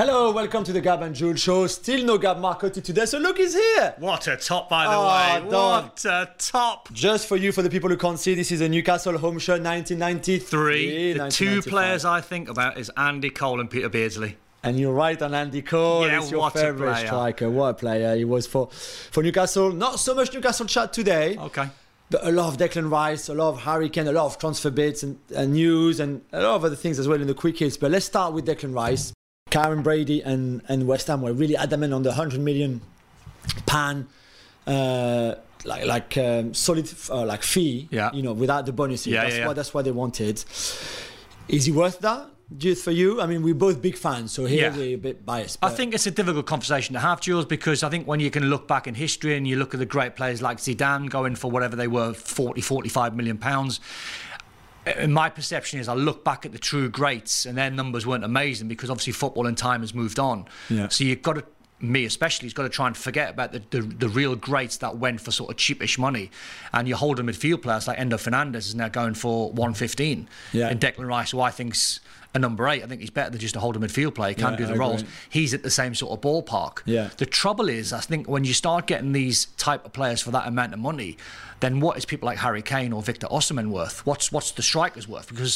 Hello, welcome to the Gab and Jules show. Still no Gab Marcotti today, so look, he's here. What a top, by the way. Don. What a top. Just for you, for the people who can't see, this is a Newcastle home shirt, 1993. The two players I think about is Andy Cole and Peter Beardsley. And you're right on Andy Cole. Yeah, He's your what a favourite player. striker. What a player he was for Newcastle. Not so much Newcastle chat today. Okay. But a lot of Declan Rice, a lot of Harry Kane, a lot of transfer bits and news and a lot of other things as well in the quick hits. But let's start with Declan Rice. Karen Brady and West Ham were really adamant on the £100 million solid fee, without the bonuses. That's what they wanted. Is he worth that? Just for you? I mean, we're both big fans, so here we're a bit biased. I think it's a difficult conversation to have, Jules, because I think when you can look back in history and you look at the great players like Zidane going for whatever they were, 40, 45 million pounds. My perception is I look back at the true greats and their numbers weren't amazing because obviously football and time has moved on. Yeah. So you've got to, me especially, has got to try and forget about the real greats that went for sort of cheapish money. And you hold a midfield players like Endo Fernandez is now going for 115. Yeah. And Declan Rice, who I think's a number 8. I think he's better than just a holding midfield player. He can do the roles. He's at the same sort of ballpark. Yeah. The trouble is, I think when you start getting these type of players for that amount of money, then what is people like Harry Kane or Victor Osimhen worth? What's the strikers worth? Because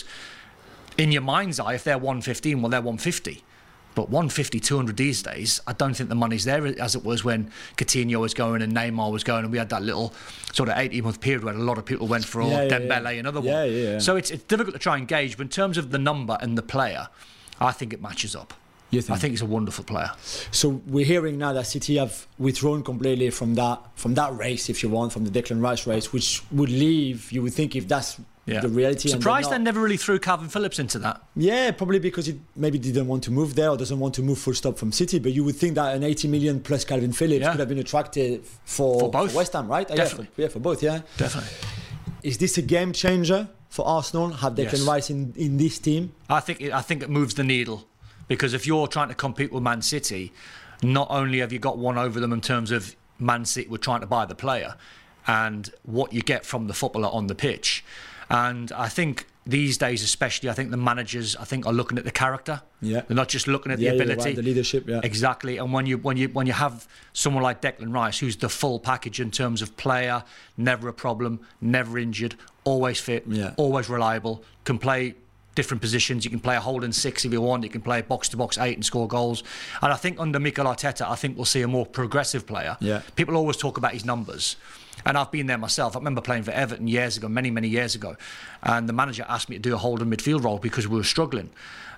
in your mind's eye, if they're 115, well, they're 150. But 150, 200 these days, I don't think the money's there as it was when Coutinho was going and Neymar was going, and we had that little sort of 18-month period where a lot of people went for Dembele, another one. Yeah. So it's difficult to try and gauge, but in terms of the number and the player, I think it matches up. I think he's a wonderful player. So we're hearing now that City have withdrawn completely from that race, if you want, from the Declan Rice race, which would leave, you would think, if that's the reality. Surprised they never really threw Calvin Phillips into that. Yeah, probably because he maybe didn't want to move there or doesn't want to move full stop from City. But you would think that an 80 million plus Calvin Phillips could have been attractive for both. For West Ham, right? Definitely. For both, yeah. Definitely. Is this a game changer for Arsenal? Have Declan Rice in this team? I think it moves the needle. Because if you're trying to compete with Man City, not only have you got one over them in terms of Man City were trying to buy the player and what you get from the footballer on the pitch. And I think these days especially, I think the managers are looking at the character. Yeah. They're not just looking at the ability. Right, the leadership, Exactly. And when you have someone like Declan Rice, who's the full package in terms of player, never a problem, never injured, always fit, always reliable, can play different positions. You can play a holding 6 if you want. You can play box-to-box 8 and score goals. And I think under Mikel Arteta, I think we'll see a more progressive player. Yeah. People always talk about his numbers. And I've been there myself. I remember playing for Everton years ago, many, many years ago. And the manager asked me to do a holding midfield role because we were struggling.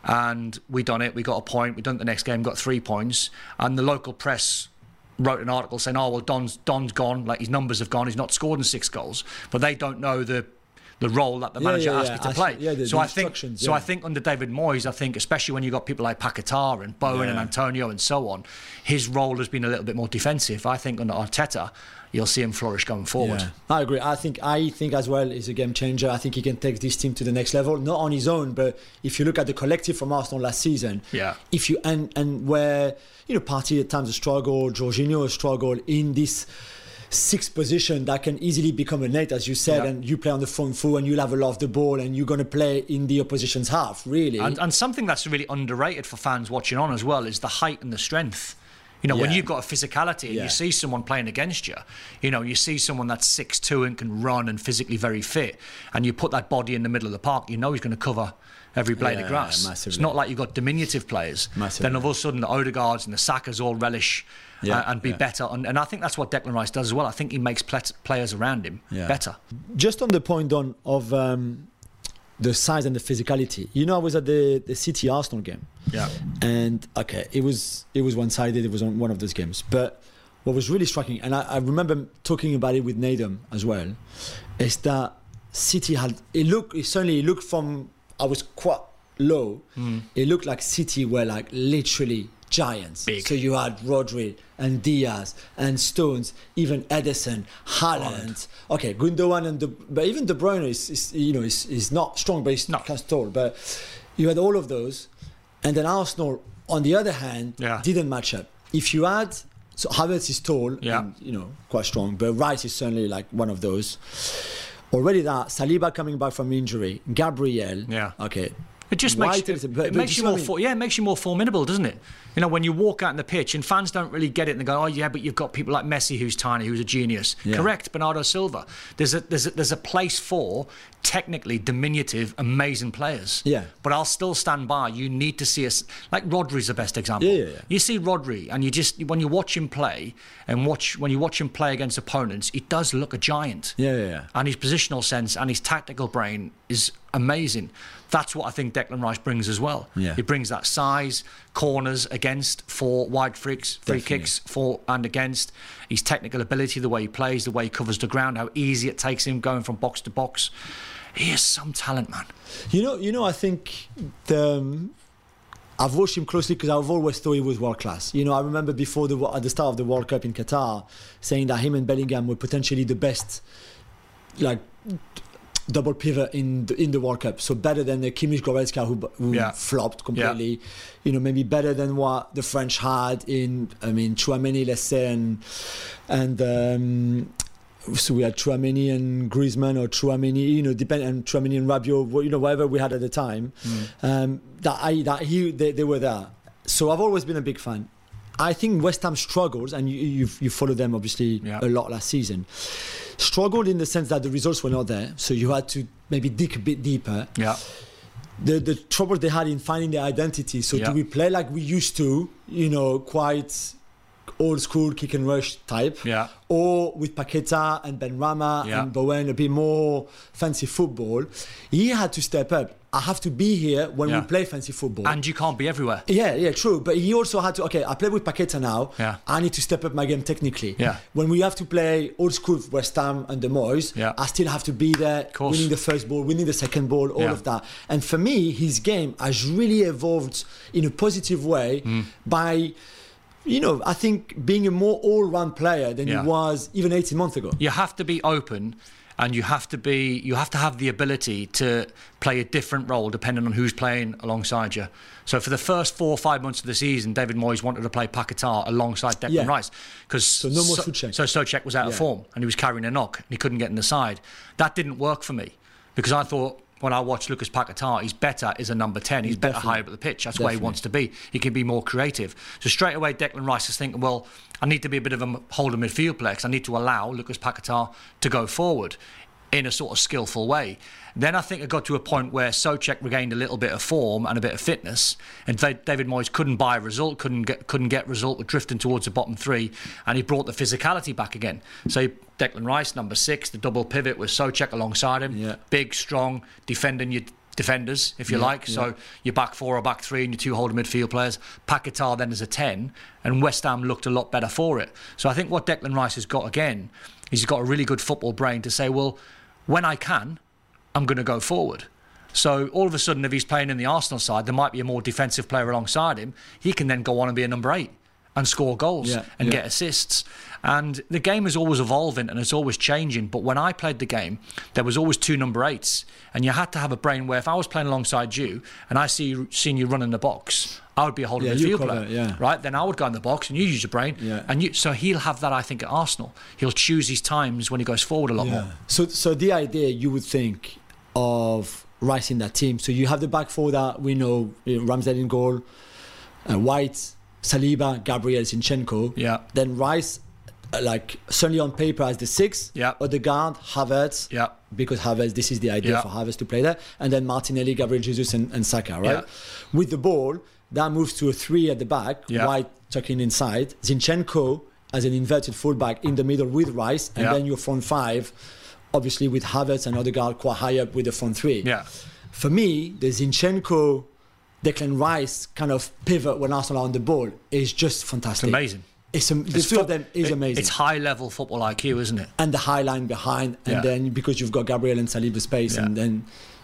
And we done it. We got a point. We done it the next game, got 3 points. And the local press wrote an article saying, oh, well, Don's gone. Like, his numbers have gone. He's not scored in 6 goals. But they don't know the role that the manager asked me to play. So I think under David Moyes, I think especially when you've got people like Paquetá and Bowen and Antonio and so on, his role has been a little bit more defensive. I think under Arteta, you'll see him flourish going forward. Yeah. I agree. I think as well he's a game changer. I think he can take this team to the next level, not on his own, but if you look at the collective from Arsenal last season, if you and where Partey at times struggled, Jorginho struggled in this 6th position that can easily become an 8, as you said, and you play on the front foot and you'll have a lot of the ball and you're going to play in the opposition's half, really. And something that's really underrated for fans watching on as well is the height and the strength. When you've got a physicality and you see someone playing against you, you see someone that's 6'2" and can run and physically very fit, and you put that body in the middle of the park, he's going to cover every blade of grass. Massively. It's not like you've got diminutive players. Massively. Then all of a sudden the Odegaards and the Sakas all relish and be better. And I think that's what Declan Rice does as well. I think he makes players around him better. Just on the point of the size and the physicality. I was at the City Arsenal game. Yeah. And it was one-sided. It was on one of those games. But what was really striking, and I remember talking about it with Nadem as well, is that City had it certainly looked from, I was quite low. It looked like City were like literally giants. Big. So you had Rodri and Diaz and Stones, even Ederson, Haaland. Okay, Gundogan but even De Bruyne is not strong, but he's not tall. But you had all of those, and then Arsenal, on the other hand, didn't match up. If you had Havertz is tall, and, quite strong, but Rice is certainly like one of those. Already that Saliba coming back from injury, Gabriel. Yeah. Okay. It just makes you more formidable, doesn't it? You know, when you walk out on the pitch, and fans don't really get it, and they go, "Oh yeah, but you've got people like Messi who's tiny, who's a genius." Yeah. Correct, Bernardo Silva. There's a place for technically diminutive, amazing players. Yeah. But I'll still stand by. You need to see us like Rodri's the best example. Yeah. You see Rodri, and you just when you watch him play, and when you watch him play against opponents, he does look a giant. Yeah. And his positional sense and his tactical brain is amazing. That's what I think Declan Rice brings as well. Yeah. He brings that size, corners against, for wide free kicks, for and against. His technical ability, the way he plays, the way he covers the ground, how easy it takes him going from box to box. He is some talent, man. You know, I think I've watched him closely because I've always thought he was world class. You know, I remember before at the start of the World Cup in Qatar, saying that him and Bellingham were potentially the best, like, double pivot in the World Cup. So better than the Kimmich Goretzka who flopped completely. Yeah. You know, maybe better than what the French had in, Tchouaméni, let's say, and so we had Tchouaméni and Griezmann, or Tchouaméni, you know, and Tchouaméni and Rabiot, you know, whatever we had at the time. They were there. So I've always been a big fan. I think West Ham struggles, and you followed them obviously a lot last season. Struggled in the sense that the results were not there, so you had to maybe dig a bit deeper. Yeah. The trouble they had in finding their identity. So do we play like we used to, you know, quite old school kick and rush type, or with Paqueta and Benrahma and Bowen, a bit more fancy football? He had to step up. I have to be here when we play fancy football. And you can't be everywhere. Yeah, true. But he also had to, I play with Paqueta now. Yeah. I need to step up my game technically. Yeah. When we have to play old school West Ham and the Moyes, I still have to be there, winning the first ball, winning the second ball, all of that. And for me, his game has really evolved in a positive way by, you know, I think being a more all-round player than he was even 18 months ago. You have to be open, and you have to have the ability to play a different role depending on who's playing alongside you. So for the first 4 or 5 months of the season, David Moyes wanted to play Paqueta alongside Declan Rice, because so no more Souček. So Souček was out of form and he was carrying a knock and he couldn't get in the side. That didn't work for me, because I thought, when I watch Lucas Paqueta, he's better as a number 10. He's better higher up the pitch. That's where he wants to be. He can be more creative. So straight away, Declan Rice is thinking, well, I need to be a bit of a holder midfield player, because I need to allow Lucas Paqueta to go forward in a sort of skillful way. Then I think it got to a point where Souček regained a little bit of form and a bit of fitness, and David Moyes couldn't buy a result, couldn't get result, drifting towards the bottom three, and he brought the physicality back again. So Declan Rice, number 6, the double pivot with Souček alongside him, big, strong, defending your defenders, if you like. So your back 4 or back 3 and your 2 holding midfield players. Paqueta then as a 10, and West Ham looked a lot better for it. So I think what Declan Rice has got again is he's got a really good football brain to say, well, when I can, I'm going to go forward. So all of a sudden, if he's playing in the Arsenal side, there might be a more defensive player alongside him. He can then go on and be a number 8 and score goals and get assists. And the game is always evolving and it's always changing. But when I played the game, there was always 2 number 8s. And you had to have a brain where if I was playing alongside you and I seen you run in the box, I would be a holding midfield player, right? Then I would go in the box and you use your brain. And so he'll have that, I think, at Arsenal. He'll choose his times when he goes forward a lot more. So the idea, you would think, of Rice in that team. So you have the back 4 that we know, Ramsdale in goal, White, Saliba, Gabriel, Zinchenko. Then Rice, like certainly on paper, as the 6. Odegaard, Havertz. Because Havertz, this is the idea for Havertz to play there. And then Martinelli, Gabriel Jesus, and Saka, right? With the ball, that moves to a 3 at the back, White tucking inside, Zinchenko as an inverted fullback in the middle with Rice, and then your front 5, obviously with Havertz and Odegaard quite high up with the front 3. For me, the Zinchenko, Declan Rice kind of pivot when Arsenal are on the ball is just fantastic. It's amazing. The 2 of them is amazing. It's high level football IQ, isn't it? And the high line behind, and then because you've got Gabriel and Saliba space, and then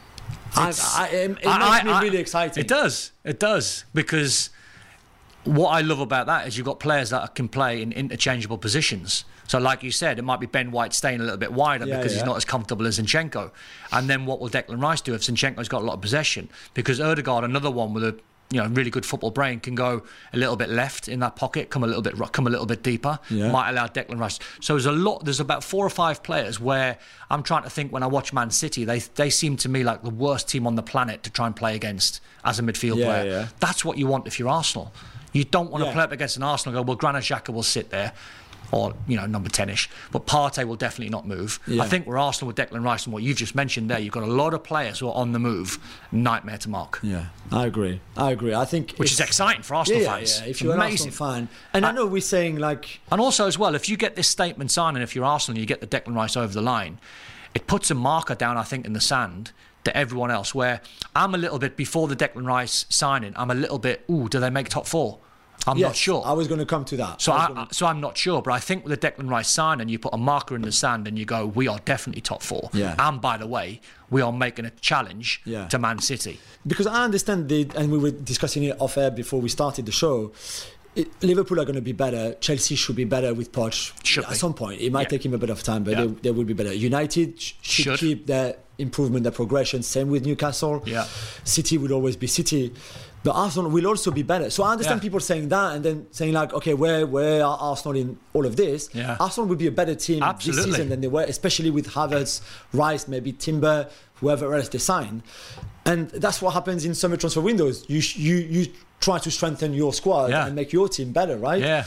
it makes me really exciting. It does, because what I love about that is you've got players that can play in interchangeable positions. So like you said, it might be Ben White staying a little bit wider because he's not as comfortable as Zinchenko. And then what will Declan Rice do if Zinchenko's got a lot of possession? Because Odegaard, another one with a really good football brain, can go a little bit left in that pocket, come a little bit deeper, might allow Declan Rice. So there's about 4 or 5 players where I'm trying to think, when I watch Man City, they seem to me like the worst team on the planet to try and play against as a midfield player. Yeah. That's what you want if you're Arsenal. You don't want to play up against an Arsenal and go, well, Granit Xhaka will sit there, or number 10ish, but Partey will definitely not move. I think we're Arsenal with Declan Rice and what you've just mentioned there, you've got a lot of players who are on the move. Nightmare to mark. Yeah, I agree. I think which is exciting for Arsenal fans. Yeah, if you're an Arsenal fan, and I know we're saying like, and also as well, if you get this statement signed, and if you're Arsenal and you get the Declan Rice over the line, it puts a marker down, I think, in the sand to everyone else. Where I'm a little bit, before the Declan Rice signing, I'm a little bit, do they make top 4? I'm not sure. I was going to come to that. So I'm not sure, but I think with the Declan Rice sign, and you put a marker in the sand and you go, we are definitely top 4. Yeah. And by the way, we are making a challenge to Man City. Because I understand and we were discussing it off air before we started the show. Liverpool are going to be better. Chelsea should be better with Poch at some point. It might take him a bit of time, but they will be better. United should keep their improvement, their progression. Same with Newcastle. Yeah. City will always be City. But Arsenal will also be better. So I understand people saying that and then saying like, okay, where are Arsenal in all of this? Yeah. Arsenal will be a better team this season than they were, especially with Havertz, Rice, maybe Timber, whoever else they sign. And that's what happens in summer transfer windows. You try to strengthen your squad and make your team better, right? Yeah.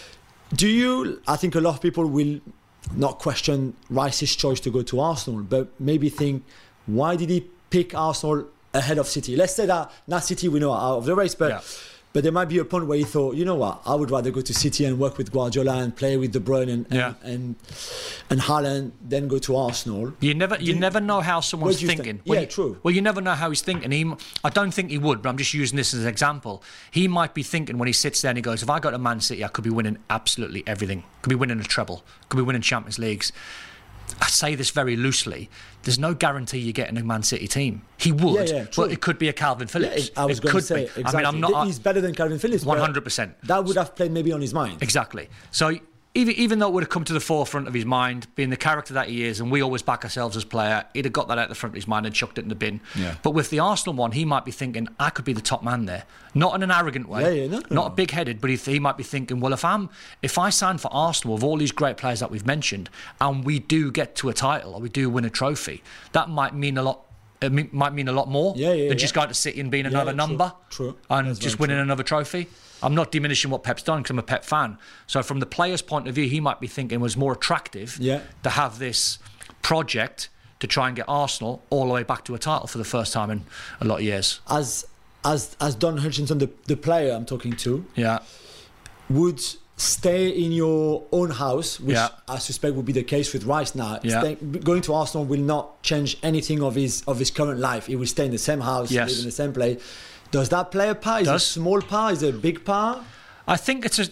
I think a lot of people will not question Rice's choice to go to Arsenal, but maybe think, why did he pick Arsenal ahead of City? Let's say that now City we know are out of the race, but there might be a point where he thought, you know what, I would rather go to City and work with Guardiola and play with De Bruyne and Haaland than go to Arsenal. You never know how someone's thinking. True. Well, you never know how he's thinking. I don't think he would, but I'm just using this as an example. He might be thinking when he sits there and he goes, if I go to Man City, I could be winning absolutely everything. Could be winning a treble. Could be winning Champions Leagues. I say this very loosely. There's no guarantee you get in a Man City team. He would, but it could be a Calvin Phillips. I was going to say, exactly. I mean, he's better than Calvin Phillips. 100%. That would have played maybe on his mind. Exactly. So even though it would have come to the forefront of his mind, being the character that he is, and we always back ourselves as player, he'd have got that out the front of his mind and chucked it in the bin. Yeah. But with the Arsenal one, he might be thinking, I could be the top man there. Not in an arrogant way, not big-headed, but he might be thinking, well, if I sign for Arsenal with all these great players that we've mentioned, and we do get to a title or we do win a trophy, that might mean a lot. It might mean a lot more than just going to City and being another number and that's just winning another trophy. I'm not diminishing what Pep's done because I'm a Pep fan. So from the player's point of view, he might be thinking it was more attractive to have this project to try and get Arsenal all the way back to a title for the first time in a lot of years. As Don Hutchinson, the player I'm talking to, would stay in your own house, which I suspect would be the case with Rice now. Going to Arsenal will not change anything of his current life. He will stay in the same house, live in the same place. Does that play a part? Is it a small part? Is it a big part? I think it's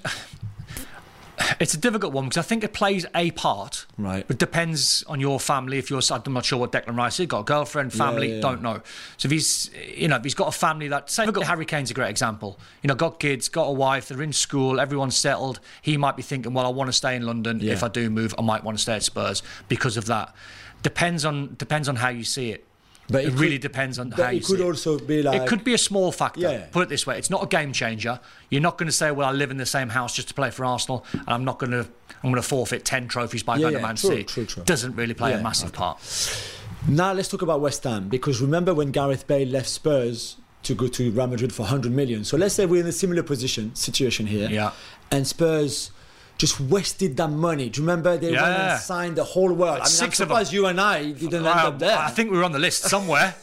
a difficult one because I think it plays a part. Right. It depends on your family. I'm not sure what Declan Rice has got. A girlfriend, family, don't know. So if he's got a family Harry Kane's a great example. Got kids, got a wife, they're in school, everyone's settled. He might be thinking, well, I want to stay in London. If I do move, I might want to stay at Spurs because of that. Depends on how you see it. But it really depends on how you see it. It could also be like... It could be a small factor. Put it this way. It's not a game changer. You're not going to say, well, I live in the same house just to play for Arsenal and I'm going to forfeit 10 trophies by going to Man City. True. Doesn't really play a massive part. Now let's talk about West Ham, because remember when Gareth Bale left Spurs to go to Real Madrid for 100 million. So let's say we're in a similar situation here. And Spurs just wasted that money. Do you remember they went and signed the whole world? I'm surprised you and I didn't end up there. I think we were on the list somewhere.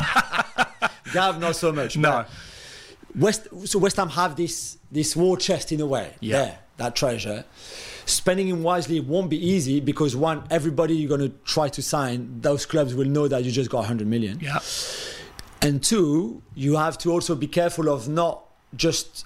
Gav, not so much. No. West Ham have this war chest in a way. That treasure. Spending it wisely won't be easy because one, everybody you're going to try to sign, those clubs will know that you just got 100 million. And two, you have to also be careful of not just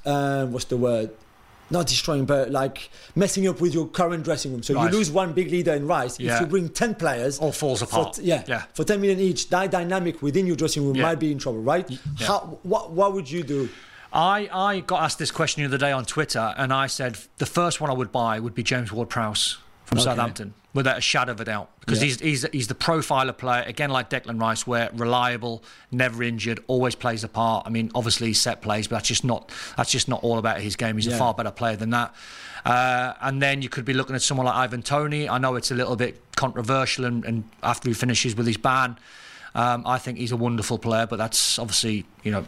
not destroying, but like messing up with your current dressing room. So you lose one big leader in Rice. If you bring 10 players, all falls apart. For 10 million each, that dynamic within your dressing room might be in trouble, right? What would you do? I got asked this question the other day on Twitter, and I said the first one I would buy would be James Ward-Prowse. from Southampton, without a shadow of a doubt, because he's the profiler player, again, like Declan Rice, where reliable, never injured, always plays a part. I mean, obviously he's set plays, but that's just not all about his game. He's a far better player than that. And then you could be looking at someone like Ivan Toney. I know it's a little bit controversial, and after he finishes with his ban, I think he's a wonderful player, but that's obviously,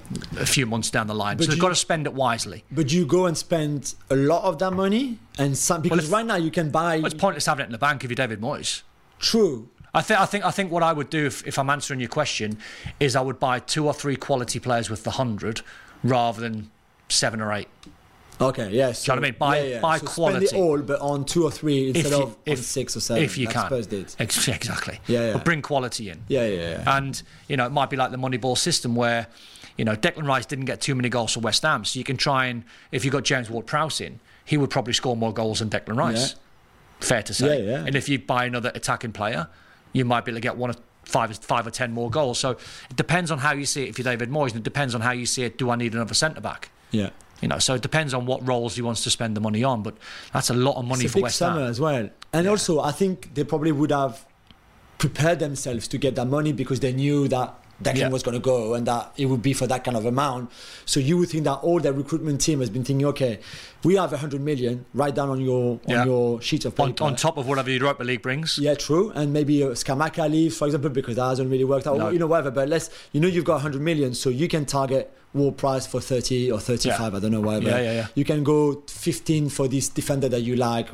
a few months down the line. But so they've got to spend it wisely. But you go and spend a lot of that money, because right now you can buy. Well, it's pointless having it in the bank if you're David Moyes. True. I think what I would do if I'm answering your question is I would buy 2 or 3 quality players with the 100 rather than 7 or 8. Okay, yes. Do you know what I mean? Buy so quality. Spend it all, but on 2 or 3 instead of on 6 or 7. If you can. Spurs did. Exactly. Yeah. But bring quality in. Yeah. And, it might be like the Moneyball system where, Declan Rice didn't get too many goals for West Ham. So you can try and, if you got James Ward-Prowse in, he would probably score more goals than Declan Rice. Yeah. Fair to say. Yeah. And if you buy another attacking player, you might be able to get 1 or 5 or 10 more goals. So it depends on how you see it if you're David Moyes, and it depends on how you see it. Do I need another centre-back? Yeah. So it depends on what roles he wants to spend the money on, but that's a lot of money for West Ham. It's a big summer as well. And also, I think they probably would have prepared themselves to get that money because they knew that Declan was going to go and that it would be for that kind of amount. So you would think that all their recruitment team has been thinking, okay, we have 100 million, write down on your sheet of paper. On top of whatever the Europa League brings. Yeah, true. And maybe Scamacca leaves, for example, because that hasn't really worked out. No. Whatever. But you've got 100 million, so you can target Ward-Prowse for 30 or 35, I don't know, whatever. Yeah. You can go 15 for this defender that you like.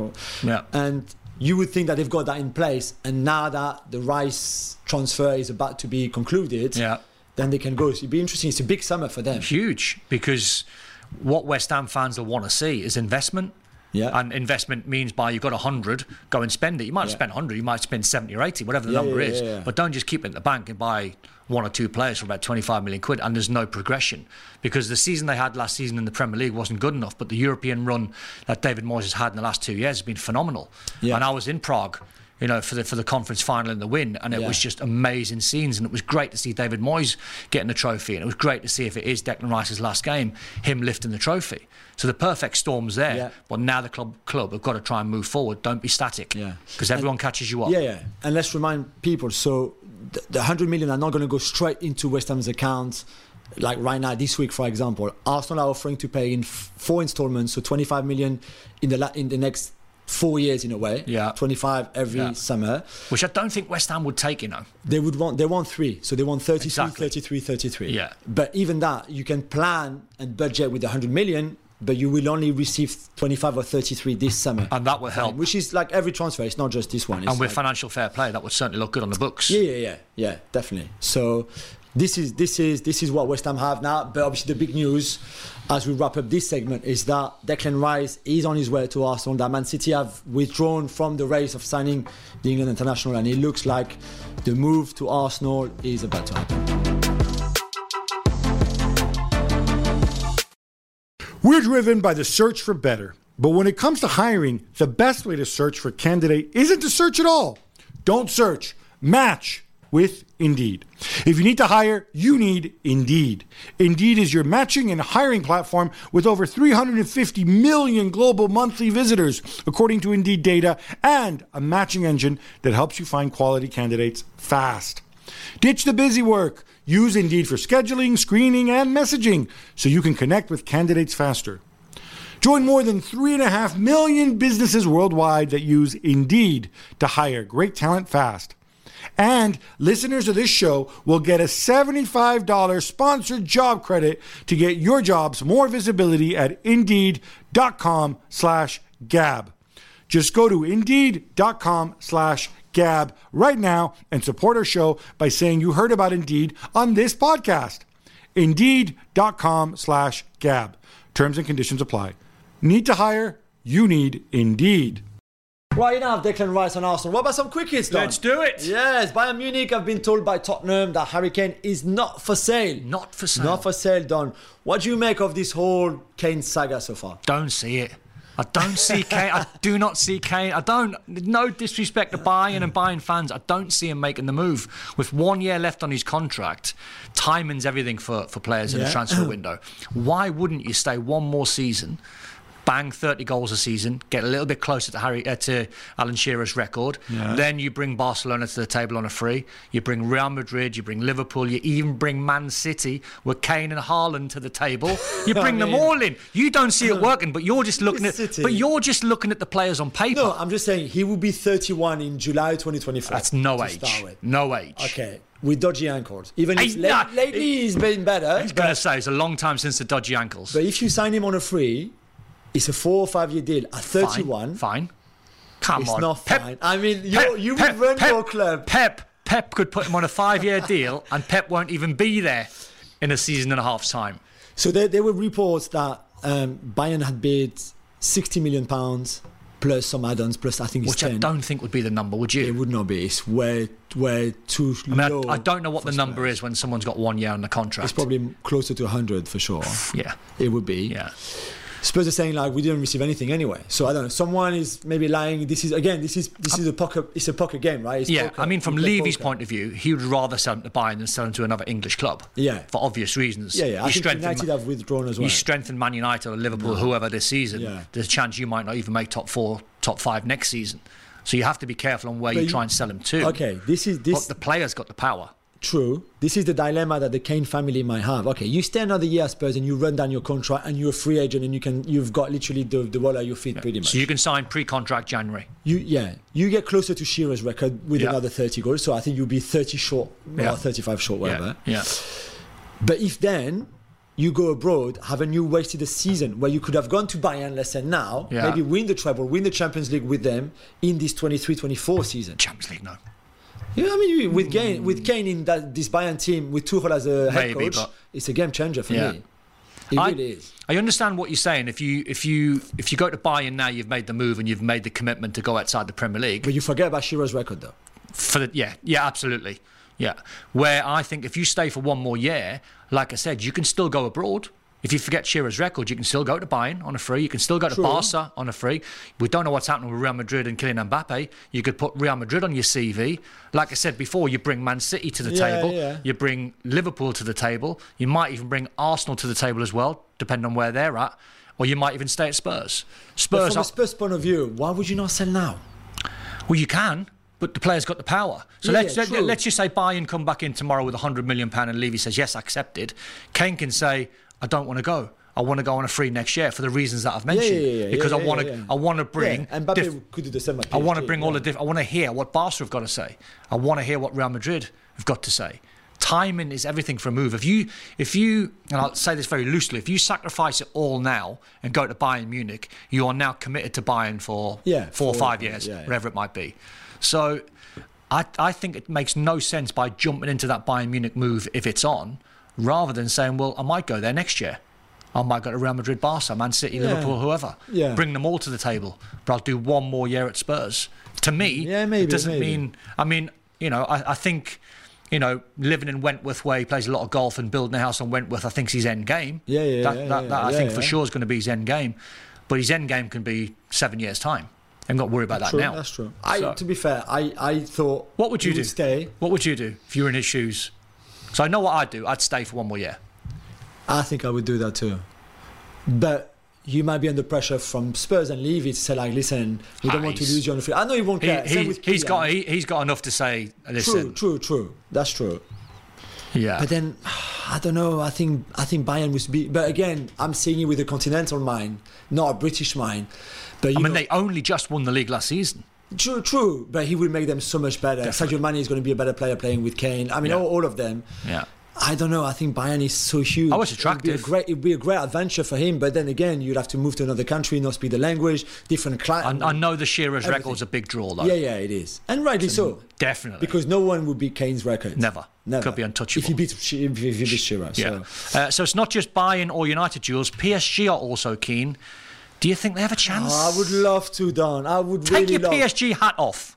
And you would think that they've got that in place, and now that the Rice transfer is about to be concluded, then they can go. So it'd be interesting. It's a big summer for them. Huge, because what West Ham fans will want to see is investment. Yeah. And investment means you've got 100, go and spend it. You might spend 100, you might spend 70 or 80, whatever the number is. Yeah. But don't just keep it in the bank and buy 1 or 2 players for about 25 million quid, and there's no progression. Because the season they had last season in the Premier League wasn't good enough, but the European run that David Moyes has had in the last 2 years has been phenomenal. Yeah. And I was in Prague, for the conference final in the win, and it was just amazing scenes, and it was great to see David Moyes getting the trophy, and it was great to see, if it is Declan Rice's last game, him lifting the trophy. So the perfect storm's there, but now the club have got to try and move forward. Don't be static, because everyone catches you up. Yeah. And let's remind people, so the 100 million are not going to go straight into West Ham's account. Like right now, this week, for example, Arsenal are offering to pay in 4 installments, so 25 million in the next 4 years in a way. 25 every summer. Which I don't think West Ham would take, They want 3. So they want 33, exactly. 33. Yeah. But even that, you can plan and budget with 100 million, but you will only receive 25 or 33 this summer. And that will help. Which is like every transfer, it's not just this one. It's and with financial fair play, that would certainly look good on the books. Yeah, definitely. So this is what West Ham have now. But obviously the big news as we wrap up this segment is that Declan Rice is on his way to Arsenal, that Man City have withdrawn from the race of signing the England international, and it looks like the move to Arsenal is about to happen. We're driven by the search for better. But when it comes to hiring, the best way to search for a candidate isn't to search at all. Don't search. Match with Indeed. If you need to hire, you need Indeed. Indeed is your matching and hiring platform with over 350 million global monthly visitors, according to Indeed data, and a matching engine that helps you find quality candidates fast. Ditch the busy work. Use Indeed for scheduling, screening, and messaging so you can connect with candidates faster. Join more than 3.5 million businesses worldwide that use Indeed to hire great talent fast. And listeners of this show will get a $75 sponsored job credit to get your jobs more visibility at Indeed.com/Gab. Just go to Indeed.com/Gab right now and support our show by saying you heard about Indeed on this podcast. Indeed.com/Gab. Terms and conditions apply. Need to hire? You need Indeed. Right now, Declan Rice on Arsenal. What about some quickies, Don? Let's do it. Yes, Bayern Munich have been told by Tottenham that Harry Kane is not for sale. Not for sale. Not for sale, Don. What do you make of this whole Kane saga so far? Don't see it. I don't see Kane. I do not see Kane. No disrespect to Bayern and Bayern fans. I don't see him making the move. With 1 year left on his contract, timing's everything for players in the transfer window. Why wouldn't you stay one more season, bang 30 goals a season, get a little bit closer to Alan Shearer's record. Yeah. Then you bring Barcelona to the table on a free. You bring Real Madrid, you bring Liverpool, you even bring Man City with Kane and Haaland to the table. You bring them all in. You don't see it working, but you're just looking at the players on paper. No, I'm just saying he will be 31 in July 2024. That's no age. No age. Okay. With dodgy ankles. Even if lately he's been better. I was going to say, it's a long time since the dodgy ankles. But if you sign him on a free, it's a 4 or 5 year deal at 31. Fine. Come on. It's not fine. I mean, you would run your club. Pep could put him on a 5-year deal and Pep won't even be there in a season and a half's time. So there were reports that Bayern had bid £60 million plus some add-ons, plus I think it's 10. Which I don't think would be the number, would you? It would not be. It's way too low. I don't know what the number is when someone's got 1 year on the contract. It's probably closer to 100 for sure. Yeah. It would be. Yeah. Spurs are saying like we didn't receive anything anyway, so I don't know. Someone is maybe lying. This is a poker. It's a poker game, right? It's poker. I mean, from Levy's point of view, he would rather sell him to Bayern than sell him to another English club. Yeah, for obvious reasons. Yeah. I think United have withdrawn as well. You strengthen Man United or Liverpool, whoever this season. Yeah. There's a chance you might not even make top 4, top 5 next season. So you have to be careful on where you try and sell him to. Okay, this. But the player's got the power. True. This is the dilemma that the Kane family might have. Okay, you stay another year at Spurs and you run down your contract and you're a free agent and you've got literally the ball at your feet pretty much. So you can sign pre-contract January. You get closer to Shearer's record with another 30 goals. So I think you'll be 30 short or 35 short, whatever. Yeah. But if then you go abroad, haven't you wasted a season where you could have gone to Bayern, let's say now, maybe win the treble, win the Champions League with them in this 23-24 season? Champions League, no. Yeah, I mean, with Kane in this Bayern team, with Tuchel as a head coach, it's a game changer for me. It really is. I understand what you're saying. If you go to Bayern now, you've made the move and you've made the commitment to go outside the Premier League. But you forget about Shearer's record, though. Absolutely. Yeah. Where I think if you stay for 1 more year, like I said, you can still go abroad. If you forget Shearer's record, you can still go to Bayern on a free. You can still go to Barca on a free. We don't know what's happening with Real Madrid and Kylian Mbappe. You could put Real Madrid on your CV. Like I said before, you bring Man City to the table. Yeah. You bring Liverpool to the table. You might even bring Arsenal to the table as well, depending on where they're at. Or you might even stay at Spurs. But from a Spurs point of view, why would you not sell now? Well, you can. But the player's got the power. So let's just say Bayern come back in tomorrow with £100 million and Levy says, yes, accepted. Kane can say, I don't want to go. I want to go on a free next year for the reasons that I've mentioned. Because I want to bring. Yeah. And Mbappe could do the same. I want to bring all the different. I want to hear what Barca have got to say. I want to hear what Real Madrid have got to say. Timing is everything for a move. If you, and I'll say this very loosely, if you sacrifice it all now and go to Bayern Munich, you are now committed to Bayern for 4 or 5 years, whatever it might be. So I think it makes no sense by jumping into that Bayern Munich move if it's on, rather than saying, well, I might go there next year. I might go to Real Madrid, Barca, Man City, Liverpool, whoever. Yeah. Bring them all to the table. But I'll do 1 more year at Spurs. To me, it doesn't mean... I mean, I think, living in Wentworth where he plays a lot of golf and building a house on Wentworth, I think is his end game. I think for sure is going to be his end game. But his end game can be 7 years' time. I'm not worried about that now. That's true. To be fair, I thought... What would you do? Stay. What would you do if you were in his shoes? So I know what I'd do. I'd stay for 1 more year. I think I would do that too. But you might be under pressure from Spurs and Levy to say, like, listen, we don't want to lose you on the field. I know he won't care. He's got enough to say, listen. True. That's true. Yeah. But then, I don't know. I think Bayern must be... But again, I'm seeing it with a continental mind, not a British mind. But they only just won the league last season. True. But he will make them so much better. Definitely. Sadio Mane is going to be a better player playing with Kane. I mean, all of them. Yeah. I don't know. I think Bayern is so huge. Oh, it's attractive. It'd be a great adventure for him. But then again, you'd have to move to another country, not speak the language, different client. I know the Shearer's record's a big draw, though. Yeah, it is, and rightly so. Definitely, because no one would beat Kane's record. Never. Could be untouchable. If you beat Shearer. Yeah. So it's not just Bayern or United, Jules. PSG are also keen. Do you think they have a chance? Oh, I would love to, Don. I would take really your PSG hat off.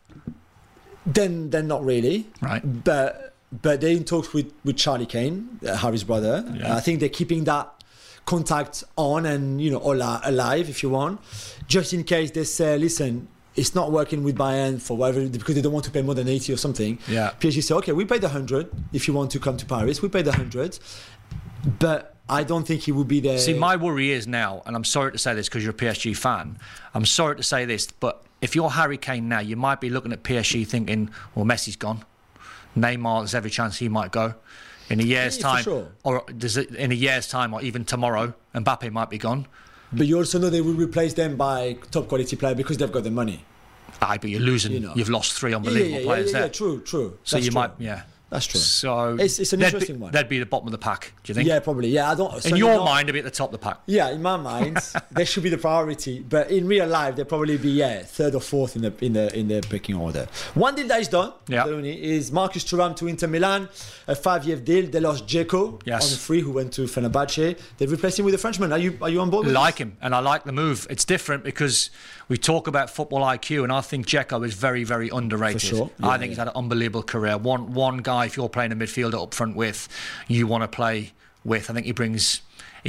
Then not really. Right. But they're in talks with Charlie Kane, Harry's brother. Yeah. I think they're keeping that contact on and alive, if you want, just in case they say, listen, it's not working with Bayern for whatever, because they don't want to pay more than 80 or something. Yeah. PSG say, okay, we paid 100 if you want to come to Paris. We paid 100, but I don't think he would be there. See, my worry is now, and I'm sorry to say this because you're a PSG fan, I'm sorry to say this, but if you're Harry Kane now, you might be looking at PSG thinking, well, Messi's gone. Neymar, there's every chance he might go. In a year's time, sure. or in a year's time, or even tomorrow, Mbappe might be gone. But you also know they will replace them by top quality player because they've got the money. Aye, but you're losing. You know. You've lost 3 unbelievable players there. Yeah, true. So That's you true. might, yeah. That's true. So it's an interesting one. They'd be the bottom of the pack, do you think? Yeah, probably. Yeah, I don't. In your mind, they'd be at the top of the pack. Yeah, in my mind, they should be the priority. But in real life, they'll probably be third or fourth in the pecking order. One deal that is done, is Marcus Thuram to Inter Milan, a 5-year deal. They lost Dzeko on free, who went to Fenerbahce. They replaced him with a Frenchman. Are you on board with like this? him, and I like the move. It's different because we talk about football IQ, and I think Dzeko is very, very underrated. For sure. I think he's had an unbelievable career. One guy, if you're playing a midfielder up front with, you want to play with. I think he brings.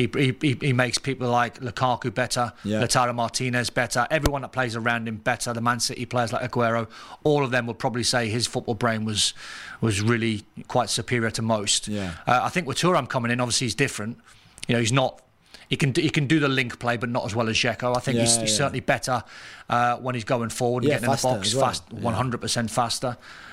He makes people like Lukaku better, Lautaro Martinez better, everyone that plays around him better, the Man City players like Aguero, all of them would probably say his football brain was really quite superior to most. I think with Thuram coming in, obviously he's different. You know, he's not. He can do the link play, but not as well as Dzeko. I think he's certainly better when he's going forward and getting in the box, fast, 100% faster.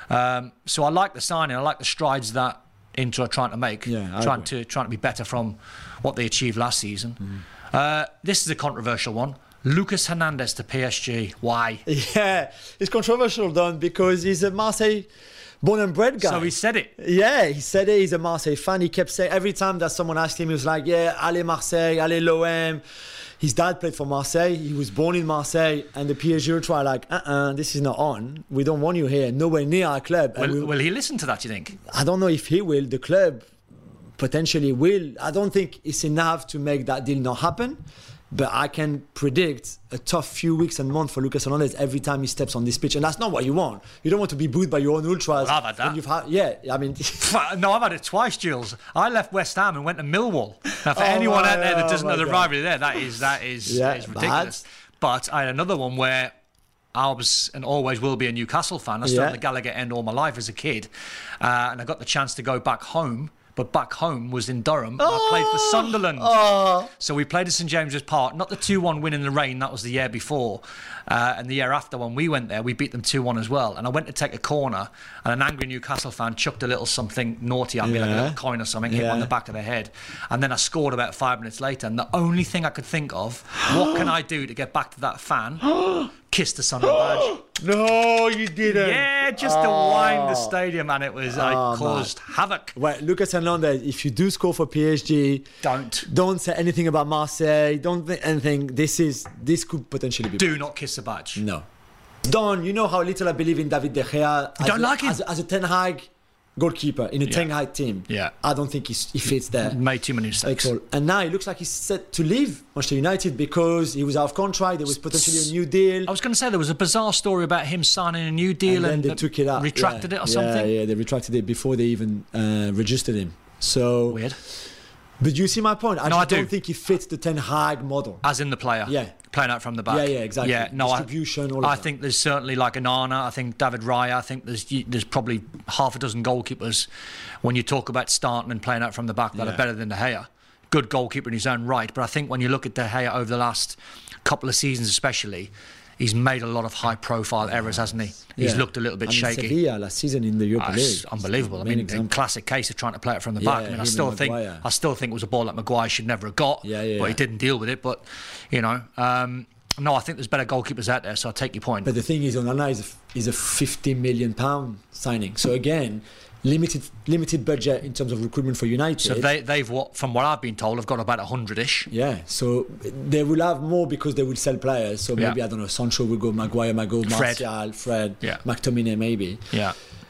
So I like the signing. I like the strides that Inter are trying to make, trying to be better from what they achieved last season. This is a controversial one. Lucas Hernandez to PSG. Why? Yeah, it's controversial, Don, because he's a Marseille born and bred guy. So he said it. Yeah, he said it. He's a Marseille fan. He kept saying, every time that someone asked him, he was like, allez Marseille, allez l'OM. His dad played for Marseille. He was born in Marseille, and the PSG will try like, this is not on. We don't want you here. Nowhere near our club. Will he listen to that, do you think? I don't know if he will. The club potentially will. I don't think it's enough to make that deal not happen. But I can predict a tough few weeks and months for Lucas Hernandez every time he steps on this pitch. And that's not what you want. You don't want to be booed by your own ultras. Well, I've had that. I mean... No, I've had it twice, Jules. I left West Ham and went to Millwall. Now, for anyone out there that doesn't know the rivalry there, that is ridiculous. Bad. But I had another one where I was and always will be a Newcastle fan. I started the Gallagher end all my life as a kid. And I got the chance to go back home. But back home was in Durham. I played for Sunderland. So we played at St James's Park. Not the 2-1 win in the rain. That was the year before. And the year after, when we went there, we beat them 2-1 as well. And I went to take a corner, and an angry Newcastle fan chucked a little something naughty at me, like a little coin or something, hit me on the back of the head. And then I scored about 5 minutes later. And the only thing I could think of, what can I do to get back to that fan? Kiss the Sunderland badge. No, you didn't. Yeah, just to wind the stadium, and it was caused havoc. Well, Lucas Hernandez, if you do score for PSG, don't say anything about Marseille. Don't think anything. This could potentially be. Do not kiss the badge. No. Don, you know how little I believe in David De Gea. Don't like him as a Ten Hag goalkeeper in a Ten Hag team. Yeah, I don't think he fits there. Made too many mistakes. And now it looks like he's set to leave Manchester United because he was out of contract. There was potentially a new deal. I was going to say there was a bizarre story about him signing a new deal and then they took it out. Retracted it or something. Yeah, they retracted it before they even registered him. So weird. But you see my point. I don't think he fits the Ten Hag model. As in the player. Yeah. Playing out from the back. Yeah, exactly. Yeah, no, distribution, all of I that. think there's certainly like Onana, I think David Raya, I think there's probably half a dozen goalkeepers when you talk about starting and playing out from the back that are better than De Gea. Good goalkeeper in his own right, but I think when you look at De Gea over the last couple of seasons especially, he's made a lot of high-profile errors, hasn't he? He's looked a little bit shaky. Sevilla last season in the Europa League. It's unbelievable. I mean, a classic case of trying to play it from the back. I mean, I still think it was a ball that Maguire should never have got, but he didn't deal with it. But, you know, no, I think there's better goalkeepers out there, so I take your point. But the thing is, Onana is a £50 million signing. So again, limited budget in terms of recruitment for United. So they've from what I've been told, have got about 100-ish. Yeah, so they will have more because they will sell players. So maybe, I don't know, Sancho will go, Maguire might go, Martial, Fred, McTominay maybe. Yeah.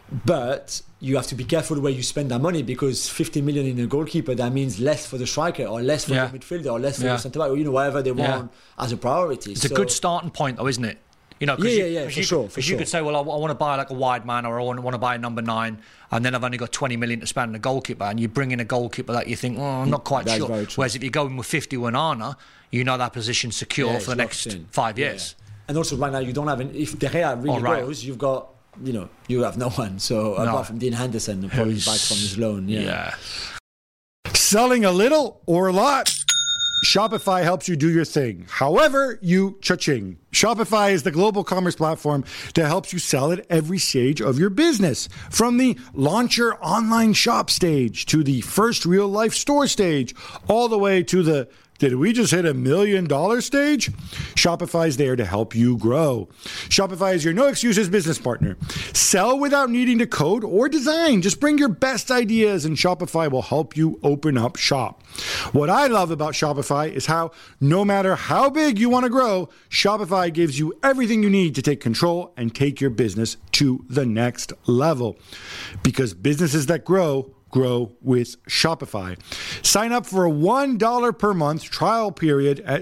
But you have to be careful where you spend that money because 50 million in a goalkeeper, that means less for the striker or less for the midfielder or less for the centre back or, you know, whatever they want as a priority. It's a good starting point though, isn't it? You know, for sure. Because you could say, well, I want to buy like a wide man or I want to buy a number 9 and then I've only got 20 million to spend on a goalkeeper, and you bring in a goalkeeper that you think, I'm not quite sure. Whereas if you go in with 50 with Onana, you know that position's secure for the next 5 years. And also right now you don't have if De Gea really goes, you've got, you know, you have no one. So apart from Dean Henderson, probably back from his loan. Selling a little or a lot? Shopify helps you do your thing, however you cha-ching. Shopify is the global commerce platform that helps you sell at every stage of your business. From the launch your online shop stage to the first real life store stage, all the way to the did we just hit $1 million stage? Shopify is there to help you grow. Shopify is your no excuses business partner. Sell without needing to code or design. Just bring your best ideas and Shopify will help you open up shop. What I love about Shopify is how no matter how big you want to grow, Shopify gives you everything you need to take control and take your business to the next level. Because businesses that grow with Shopify. Sign up for a $1 per month trial period at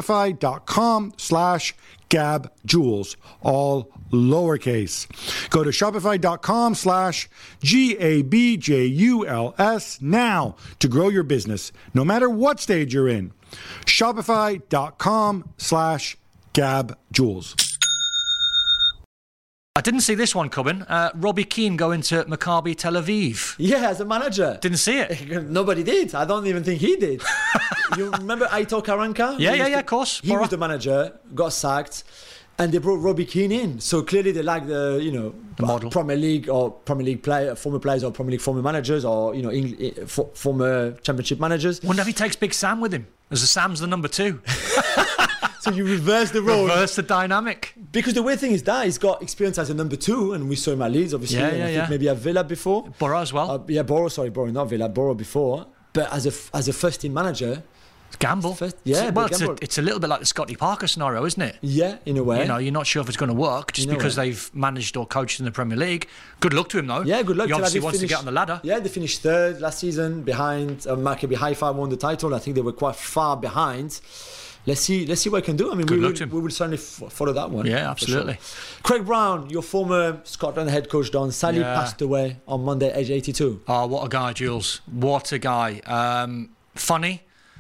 shopify.com/GabJules, all lowercase. Go to shopify.com/GABJULS now to grow your business, no matter what stage you're in. Shopify.com/GabJules. I didn't see this one coming. Robbie Keane going to Maccabi Tel Aviv. Yeah, as a manager. Didn't see it. Nobody did. I don't even think he did. You remember Aitor Karanka? Yeah, of course. He was the manager, got sacked, and they brought Robbie Keane in. So clearly they like the model. Premier League player, former players or Premier League former managers or former Championship managers. Wonder if he takes Big Sam with him. As Sam's the number 2. So you reverse the role. Reverse the dynamic. Because the weird thing is that he's got experience as a number 2, and we saw him at Leeds, obviously. I think maybe at Villa before. Borough as well. Borough, not Villa, Borough before. But as a first team manager, it's gamble. It's a little bit like the Scotty Parker scenario, isn't it? Yeah, in a way. You're not sure if it's going to work just because they've managed or coached in the Premier League. Good luck to him, though. Yeah, good luck. He obviously wants to get on the ladder. Yeah, they finished 3rd last season behind Maccabi Haifa won the title. I think they were quite far behind. Let's see what he can do. I mean, we will certainly follow that one. Yeah, absolutely. Sure. Craig Brown, your former Scotland head coach, Don, sadly passed away on Monday, age 82. Oh, what a guy, Jules. What a guy. Funny.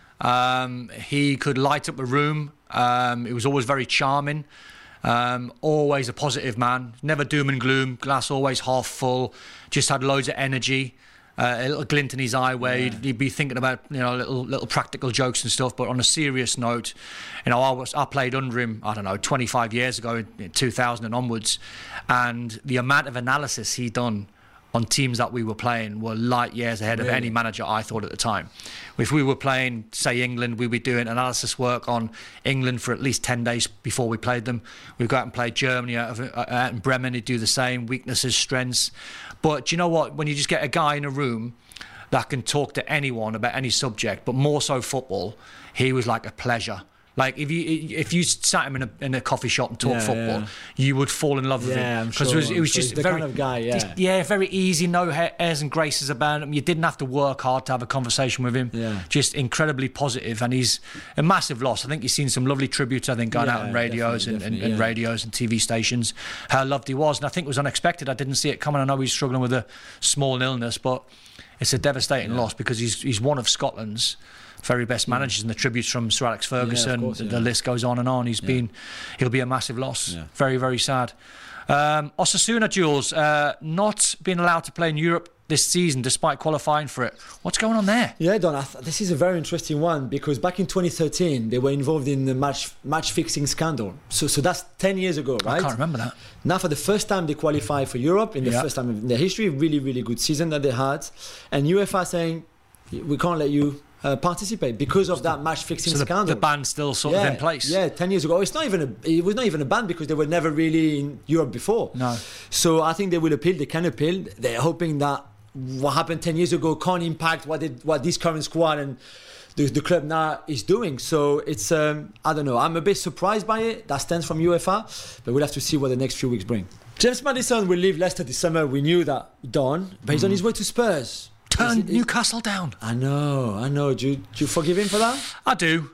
He could light up a room. He was always very charming. Always a positive man. Never doom and gloom. Glass always half full. Just had loads of energy. A little glint in his eye where he'd be thinking about little practical jokes and stuff, but on a serious note, I played under him 25 years ago in 2000 and onwards, and the amount of analysis he done on teams that we were playing were light years ahead of any manager I thought at the time. If we were playing, say, England, we'd be doing analysis work on England for at least 10 days before we played them. We'd go out and play Germany out in Bremen, he'd do the same, weaknesses, strengths. But do you know what? When you just get a guy in a room that can talk to anyone about any subject, but more so football, he was like a pleasure. Like if you sat him in a coffee shop and talked football, you would fall in love with him because it was just the very kind of guy. Very easy, no airs and graces about him. You didn't have to work hard to have a conversation with him. Yeah. Just incredibly positive, and he's a massive loss. I think you've seen some lovely tributes. I think going out on radios and radios and TV stations. How loved he was, and I think it was unexpected. I didn't see it coming. I know he's struggling with a small illness, but it's a devastating loss because he's one of Scotland's very best managers, and the tributes from Sir Alex Ferguson, the list goes on and on. He'll be a massive loss. Very, very sad. Osasuna, Jules, not being allowed to play in Europe this season despite qualifying for it. What's going on there? Yeah, Don, this is a very interesting one because back in 2013 they were involved in the match fixing scandal. So that's 10 years ago, right? I can't remember that. Now for the first time they qualify for Europe, in the first time in their history, really, really good season that they had. And UEFA saying, we can't let you participate because of that match-fixing scandal. The ban's still sort of in place. Yeah, 10 years ago. It was not even a ban because they were never really in Europe before. No. So I think they will appeal. They can appeal. They're hoping that what happened 10 years ago can't impact what this current squad and the club now is doing. So it's, I don't know. I'm a bit surprised by it. That stands from UEFA. But we'll have to see what the next few weeks bring. James Maddison will leave Leicester this summer. We knew that, Don. But he's on his way to Spurs. Turn Newcastle down. I know. Do you forgive him for that? I do.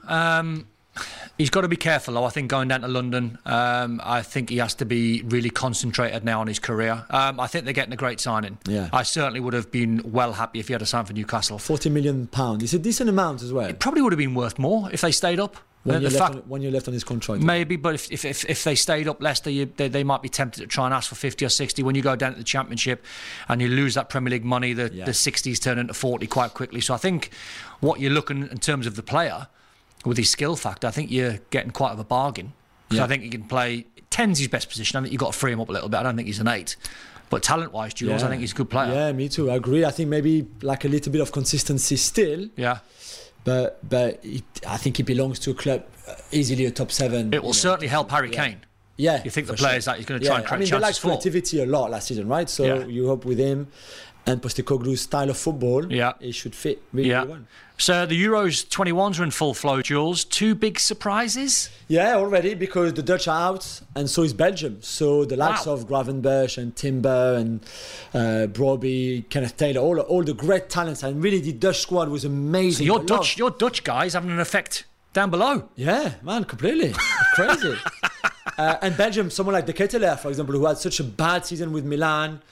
He's got to be careful, though. I think going down to London, I think he has to be really concentrated now on his career. I think they're getting a great signing. Yeah. I certainly would have been well happy if he had a sign for Newcastle. £40 million. It's a decent amount as well. It probably would have been worth more if they stayed up. When you're left on his contract. Maybe, but if they stayed up, Leicester, they might be tempted to try and ask for 50 or 60. When you go down to the Championship and you lose that Premier League money, the 60s turn into 40 quite quickly. So I think what you're looking in terms of the player, with his skill factor, I think you're getting quite of a bargain. I think he can play. 10's his best position. I think you've got to free him up a little bit. I don't think he's an 8. But talent-wise, Jules, I think he's a good player. Yeah, me too. I agree. I think maybe like a little bit of consistency still. Yeah. But I think he belongs to a club easily a top 7. It will certainly help Harry Kane. Yeah. You think the players that he's going to try and create chances they like creativity a lot last season, right? So you hope with him and Postecoglou's style of football, it should fit really well. So the Euros 21s are in full flow, Jules. 2 big surprises? Yeah, already, because the Dutch are out and so is Belgium. So the likes of Gravenberch and Timber and Brobbey, Kenneth Taylor, all the great talents, and really the Dutch squad was amazing. So your Dutch guys having an effect down below. Yeah, man, completely. Crazy. And Belgium, someone like De Ketelaere, for example, who had such a bad season with Milan.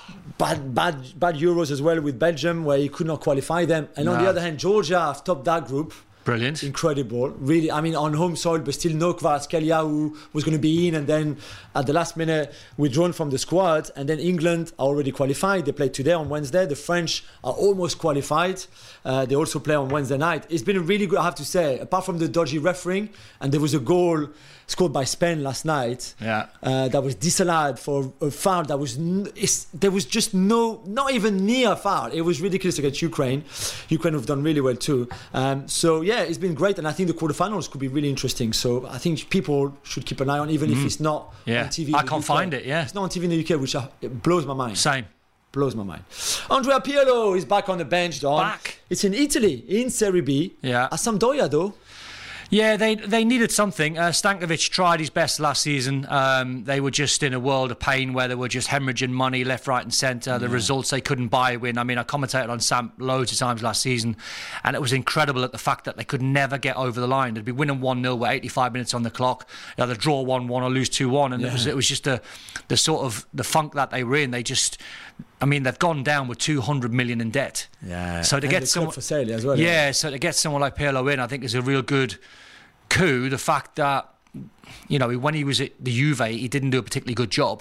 Bad Euros as well with Belgium, where he could not qualify them. And on the other hand, Georgia have topped that group. Brilliant. Incredible. Really, I mean, on home soil, but still no Kvaratskhelia, who was going to be in, and then at the last minute withdrawn from the squad. And then England are already qualified. They played today on Wednesday. The French are almost qualified. They also play on Wednesday night. It's been really good, I have to say, apart from the dodgy refereeing. And there was a goal scored by Spain last night that was disallowed for a foul that was there was just not even near a foul. It was ridiculous against Ukraine have done really well too. So yeah, it's been great, and I think the quarterfinals could be really interesting. So I think people should keep an eye on, even if it's not on TV. I can't find it. It's not on TV in the UK, which it blows my mind. Same. Blows my mind. Andrea Pirlo is back on the bench, Don. Back. It's in Italy, in Serie B. Yeah. At Sampdoria, though. Yeah, they needed something. Stankovic tried his best last season. They were just in a world of pain where they were just hemorrhaging money left, right and centre. The results they couldn't buy a win. I mean, I commentated on Samp loads of times last season, and it was incredible at the fact that they could never get over the line. They'd be winning 1-0 with 85 minutes on the clock. They'd draw 1-1 or lose 2-1, and it was just the sort of the funk that they were in. They just... I mean, they've gone down with 200 million in debt. Yeah. So to get someone for sale as well. So to get someone like Pirlo in, I think is a real good coup. The fact that, you know, when he was at the Juve, he didn't do a particularly good job.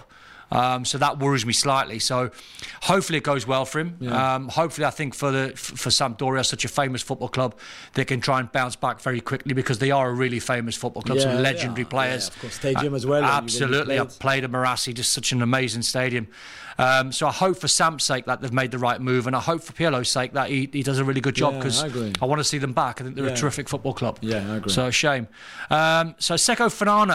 So that worries me slightly. So hopefully it goes well for him. Yeah. Hopefully, I think for Sampdoria, such a famous football club, they can try and bounce back very quickly, because they are a really famous football club. Some legendary players. Yeah, of course, stadium as well. Absolutely. I've played at Marassi, just such an amazing stadium. So I hope for Samp's sake that they've made the right move, and I hope for Pirlo's sake that he does a really good job, because I want to see them back. I think they're a terrific football club. Yeah, I agree. So a shame. So Seko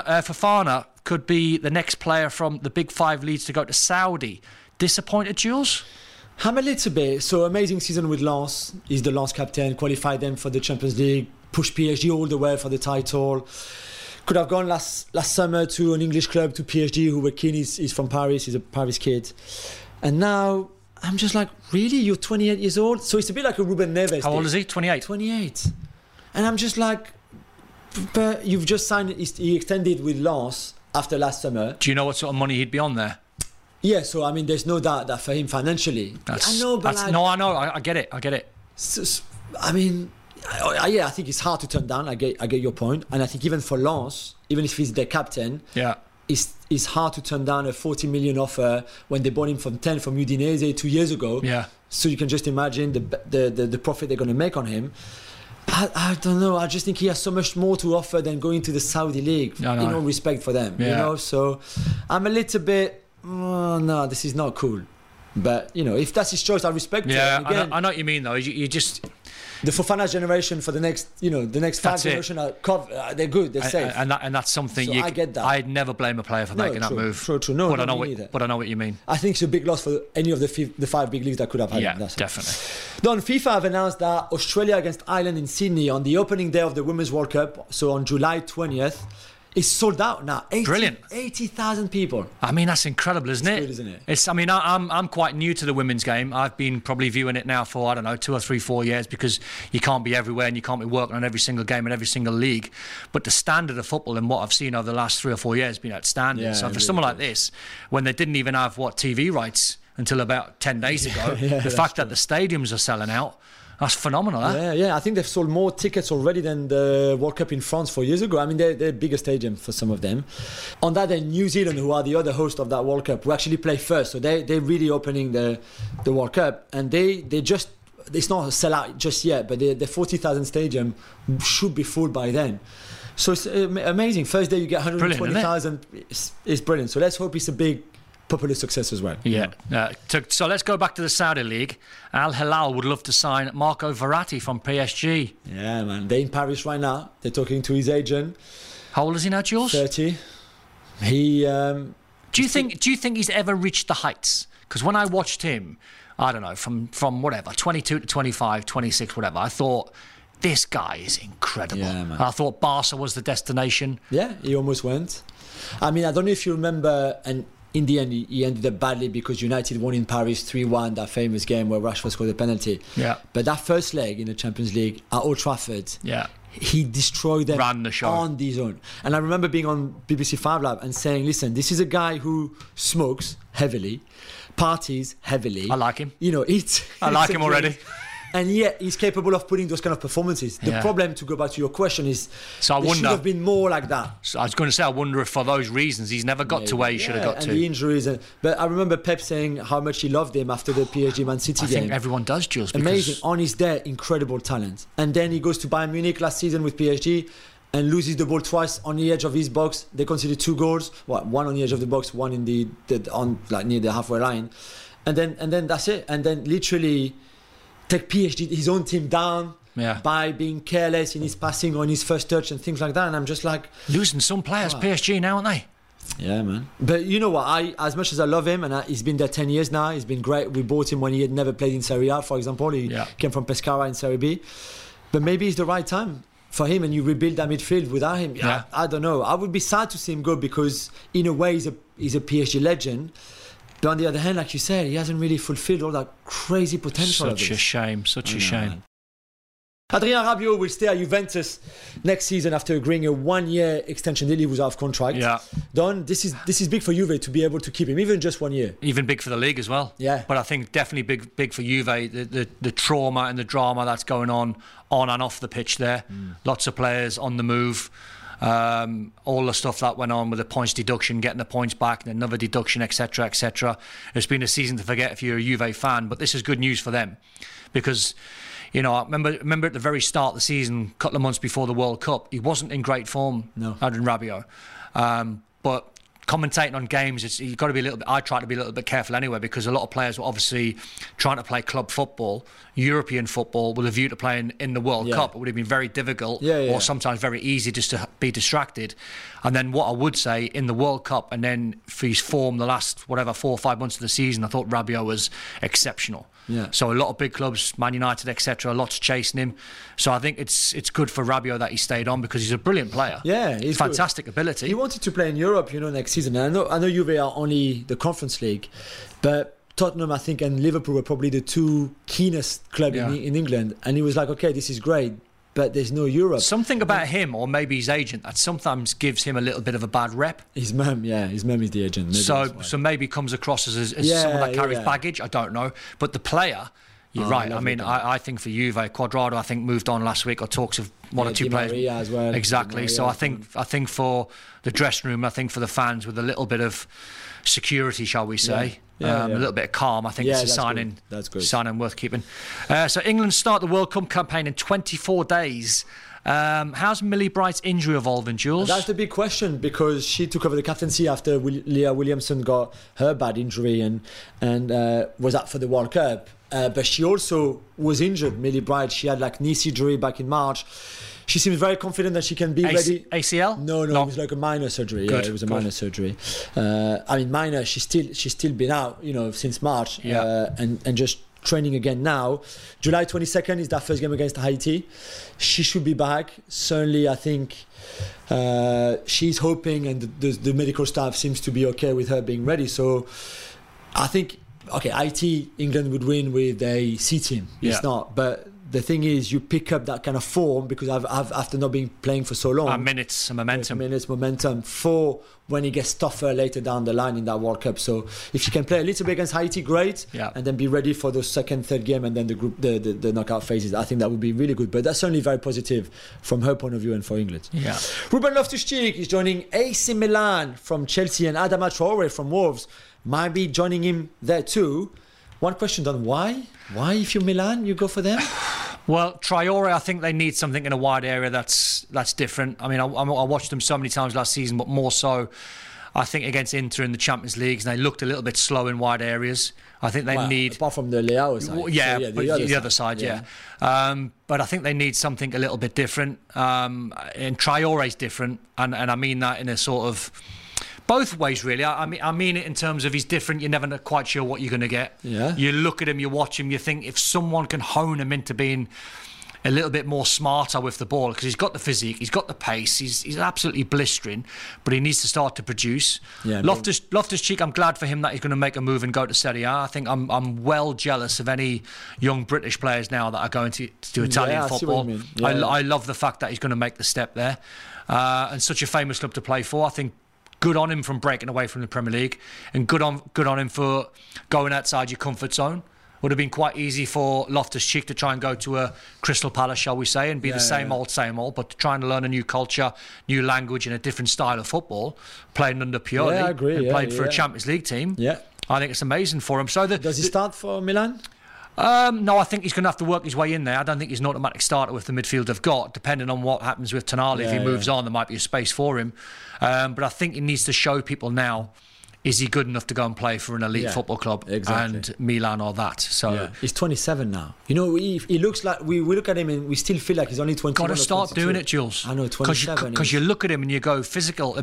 Fofana could be the next player from the Big Five leads to go to Saudi. Disappointed, Jules? I'm a little bit. So amazing season with Lens. He's the Lens captain, qualified them for the Champions League, pushed PSG all the way for the title. Could have gone last summer to an English club, to PSG, who were keen. He's from Paris. He's a Paris kid. And now I'm just like, really? You're 28 years old? So it's a bit like a Ruben Neves. How old is he? 28? 28. And I'm just like, but you've just signed, he extended with Lens after last summer. Do you know what sort of money he'd be on there? Yeah, so I mean, there's no doubt that for him financially. I know, but I get it. So, I mean, I think it's hard to turn down. I get your point, and I think even for Lens, even if he's their captain, it's hard to turn down a 40 million offer when they bought him from Udinese 2 years ago. Yeah. So you can just imagine the profit they're going to make on him. I don't know. I just think he has so much more to offer than going to the Saudi League. In all respect for them, you know. So I'm a little bit. Oh, no, this is not cool. But you know, if that's his choice, I respect it. Yeah, again, I know what you mean though. You just the Fofana generation for the next 5 generations are they're good, they're safe, and that's something. So I get that. I'd never blame a player for making that move. True. No, but I know what you mean. I think it's a big loss for any of the 5 big leagues that could have had him. Yeah, definitely. Don, FIFA have announced that Australia against Ireland in Sydney on the opening day of the Women's World Cup, so on July 20th. It's sold out now. Brilliant. 80,000 people. I mean, that's incredible, isn't it? Good, isn't it? It's. I mean, I'm quite new to the women's game. I've been probably viewing it now for, 2 or 3, 4 years, because you can't be everywhere and you can't be working on every single game and every single league. But the standard of football and what I've seen over the last 3 or 4 years has been outstanding. Yeah, so for someone like this, when they didn't even have TV rights until about 10 days ago, the fact that the stadiums are selling out, That's phenomenal, huh? Yeah. I think they've sold more tickets already than the World Cup in France 4 years ago. I mean, they're bigger stadium for some of them. On that, then New Zealand, who are the other host of that World Cup, will actually play first. So they're really opening the World Cup, and they just, it's not a sellout just yet, but the 40,000 stadium should be full by then. So it's amazing. First day you get 120,000. It's brilliant. So let's hope it's a big popular success as well. Yeah. So let's go back to the Saudi League. Al Hilal would love to sign Marco Verratti from PSG. Yeah, man. They're in Paris right now. They're talking to his agent. How old is he now, Jules? 30. He. Do you think he's ever reached the heights? Because when I watched him, I don't know, from whatever, 22 to 25, 26, whatever, I thought, this guy is incredible. Yeah, man. I thought Barca was the destination. Yeah, he almost went. I mean, I don't know if you remember, and in the end, he ended up badly because United won in Paris 3-1, that famous game where Rashford scored a penalty. Yeah. But that first leg in the Champions League at Old Trafford, yeah, he destroyed them, ran the show on his own. And I remember being on BBC 5 Lab and saying, listen, this is a guy who smokes heavily, parties heavily. I like him. You know, I like him already. And yet he's capable of putting those kind of performances. The problem, to go back to your question, is so should have been more like that. So I was going to say, I wonder if for those reasons he's never got to where he should have got to. And the injuries. But I remember Pep saying how much he loved him after the PSG Man City game. I think everyone does, Jules. Amazing. On his day, incredible talent. And then he goes to Bayern Munich last season with PSG and loses the ball twice on the edge of his box. They conceded 2 goals. One on the edge of the box, one in the near the halfway line. And then that's it. And then literally take PSG, his own team, down by being careless in his passing on his first touch and things like that. And I'm just like, losing some players, PSG now, aren't they? Yeah, man. But you know what? As much as I love him, and he's been there 10 years now, he's been great. We bought him when he had never played in Serie A, for example. He came from Pescara in Serie B. But maybe it's the right time for him, and you rebuild that midfield without him. Yeah. I don't know. I would be sad to see him go because, in a way, he's a PSG legend. But on the other hand, like you said, he hasn't really fulfilled all that crazy potential. Such a shame. Man. Adrien Rabiot will stay at Juventus next season after agreeing a 1-year extension deal. He was out of contract. Yeah. Don, this is big for Juve to be able to keep him, even just 1 year. Even big for the league as well. Yeah. But I think definitely big for Juve. The trauma and the drama that's going on and off the pitch there. Lots of players on the move. All the stuff that went on with the points deduction, getting the points back, and another deduction, etc., etc. It's been a season to forget if you're a Juve fan, but this is good news for them because, you know, I remember at the very start of the season, a couple of months before the World Cup, he wasn't in great form, Adrien Rabiot. But commentating on games, you've got to be a little bit. I try to be a little bit careful anyway because a lot of players were obviously trying to play club football, European football, with a view to playing in the World Cup. It would have been very difficult, or sometimes very easy just to be distracted. And then what I would say in the World Cup, and then for his form the last 4 or 5 months of the season, I thought Rabiot was exceptional. Yeah. So a lot of big clubs, Man United, etc., lots chasing him. So I think it's good for Rabiot that he stayed on because he's a brilliant player. Yeah, he's fantastic good. ability. He wanted to play in Europe, next season. And I know Juve are only the Conference League, but Tottenham, I think, and Liverpool were probably the 2 keenest clubs in England. And he was like, okay, this is great, but there's no Europe. Something about him, or maybe his agent, that sometimes gives him a little bit of a bad rep. His mum is the agent. Maybe so maybe comes across as someone that carries baggage. I don't know, but the player. You're right. I mean, I think for Juve, Cuadrado, I think moved on last week, or talks of one or two players. Maria as well. Exactly. So I think for the dressing room, I think for the fans, with a little bit of security, shall we say, a little bit of calm, I think it's a signing. Good. That's good. Signing worth keeping. So England start the World Cup campaign in 24 days. How's Millie Bright's injury evolving, Jules? That's the big question because she took over the captaincy after Leah Williamson got her bad injury and was out for the World Cup. But she also was injured, Millie Bright. She had knee surgery back in March. She seems very confident that she can be ready. ACL? No, it was like a minor surgery. Good, it was a minor surgery. Minor. She's still been out, since March, and just training again now. July 22nd is that first game against Haiti. She should be back. Certainly, I think she's hoping, and the medical staff seems to be okay with her being ready. So, I think. Okay, Haiti, England would win with a C team. It's not, but the thing is, you pick up that kind of form because I've after not being playing for so long. Minutes, momentum. Momentum for when it gets tougher later down the line in that World Cup. So if you can play a little bit against Haiti, great. Yeah. And then be ready for the second, third game and then the knockout phases. I think that would be really good. But that's certainly very positive from her point of view and for England. Yeah. Ruben Loftus-Cheek is joining AC Milan from Chelsea, and Adama Traore from Wolves might be joining him there too. One question, Don, why? Why, if you're Milan, you go for them? Well, Traore, I think they need something in a wide area that's different. I mean, I watched them so many times last season, but more so, I think, against Inter in the Champions League, and they looked a little bit slow in wide areas. I think they need... Apart from the Leao side. Yeah, so, the other side, yeah. But I think they need something a little bit different. And Traore's different, and I mean that in a sort of... Both ways, really. I mean it in terms of he's different. You're never quite sure what you're going to get. Yeah. You look at him, you watch him, you think if someone can hone him into being a little bit more smarter with the ball, because he's got the physique, he's got the pace, he's absolutely blistering, but he needs to start to produce. Yeah, Loftus-Cheek, I'm glad for him that he's going to make a move and go to Serie A. I think I'm well jealous of any young British players now that are going to Italian football. I love the fact that he's going to make the step there. And such a famous club to play for. I think good on him from breaking away from the Premier League, and good on him for going outside your comfort zone. Would have been quite easy for Loftus-Cheek to try and go to a Crystal Palace, shall we say, and be the same old, but to try and learn a new culture, new language, and a different style of football, playing under Pioli, I agree, and playing for a Champions League team. Yeah, I think it's amazing for him. So does he start for Milan? No, I think he's going to have to work his way in there. I don't think he's an automatic starter with the midfield they've got. Depending on what happens with Tonali, if he moves on, there might be a space for him. But I think he needs to show people now, is he good enough to go and play for an elite football club? Exactly. And Milan or that. So he's 27 now. You know, he looks like, we look at him and we still feel like he's only 21. Got to start doing it, Jules. I know, 27. Because you look at him and you go, physical,